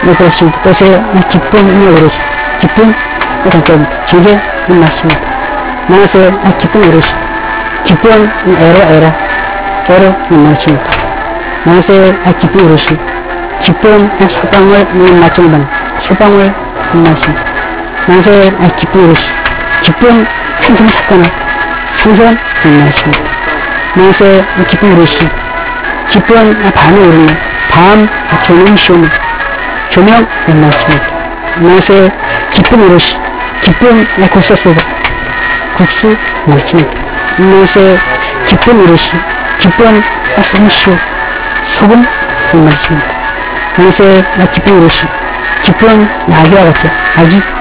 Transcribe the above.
네, 그렇습니다. 그래서 기쁨이 어르신, 기쁨, 그러니까 저게 맞습니다. 나서 기쁨 어르신, 기쁨 에러 맞습니다. 나서 기쁨 어르신, 기쁨 소방을 맞습니다. 소방을 맞습니다. 나서 기쁨 어르신, 기쁨 생선 사건을 생선 맞습니다. 나서 기쁨 어르신, 기쁨 밤에 오르는 밤 조명 시오는 조명 맞습니다. 나서 기쁨 어르신, 기쁨 국수 소바 국수 맞습니다. 나서 기쁨 어르신, 기쁨 소금 시오 소금 맞습니다. 나서 기쁨 어르신, 기쁨 아기와 같이 아기